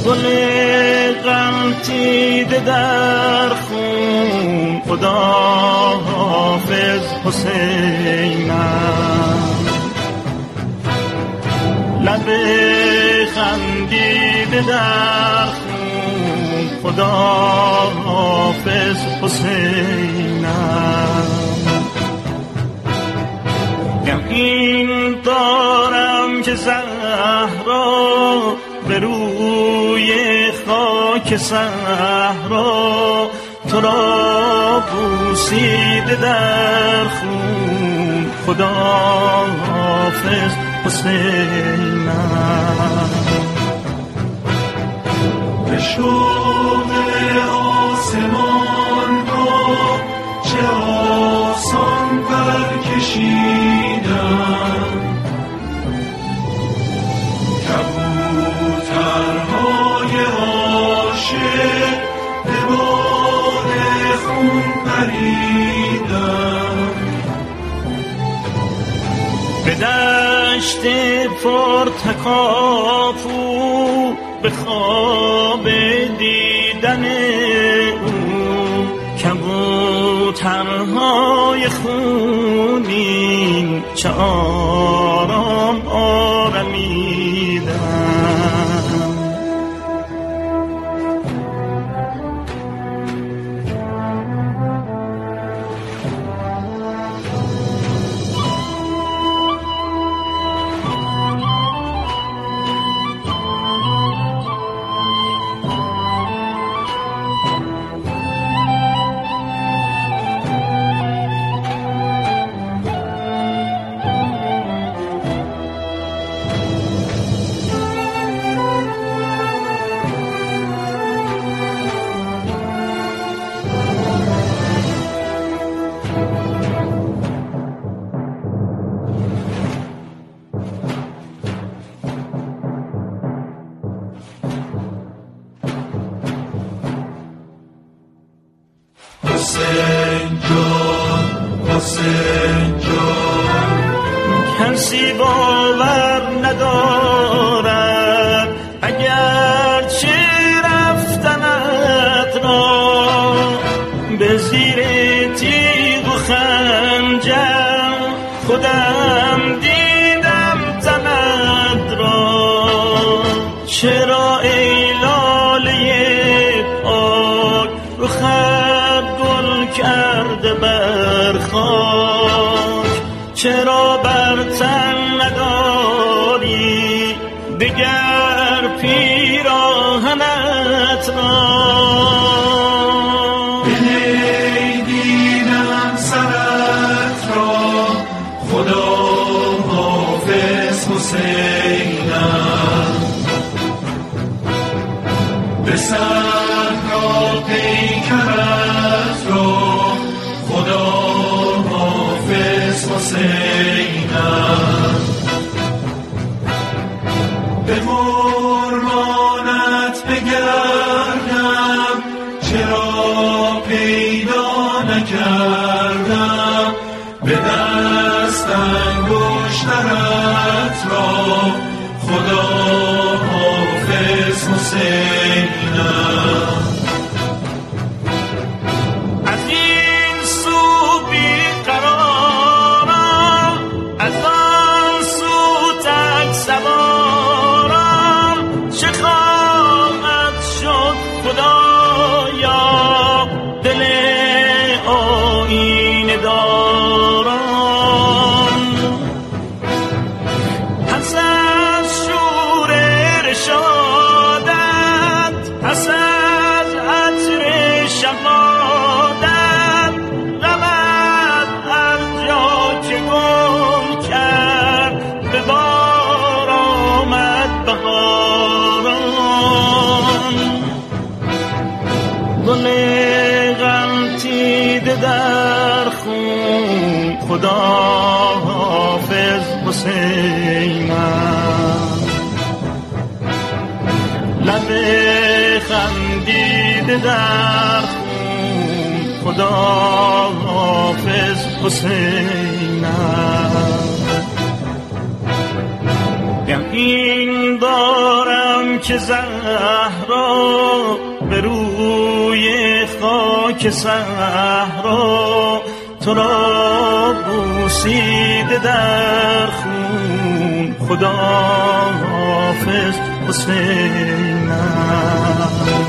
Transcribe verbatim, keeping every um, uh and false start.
گل غلتیده در خون، خدا حافظ حسینم. لب خندیده در خون، خدا حافظ حسینم. یقین دارم که زهرا به روی خاک صحرا تو را بوسیده در خون، خدا حافظ حسینم. به شوق آسمان را چه آسان پر کشیدم، کبوترهای عاشق به باد خون پریدم. به دشت پرتکاپو به خواب دیدن او، کبوترهای خونین چه آرام آرمیدن. حسین جان، حسین جان، کسی باور ندارد اگر چه رفتنت را به زیر تیغ و خنجر خودم دیدم تنت را. چرا ای لاله پاک رو خط گل کرده بر خاک، چرا بر تن نداری دگر پیراهنت را؟ بنیدینم سرت را، خدا حافظ حسینم. به صحرا پیکرت را، خدا حافظ حسینم. به قربانت بگردم چرا پیدا نکردم، به دست انگشترت را، خدا حافظ حسینم. از این سو بیقرارم، از آن سو تک سوارم، چه خواهد شد خدایا دل آیینه دارم. پس از شور رشادت، پس از عطر شهادت، رود هر جا که گل کرد به بار آمد بهاران. گل غلتیده در خون، خدا حافظ حسینم. لب خندیده در خون، خدا حافظ حسینم. یقین دارم که زهرا را به روی خاک صحرا، تو را بوسیده در خون. خدا حافظ حسینم.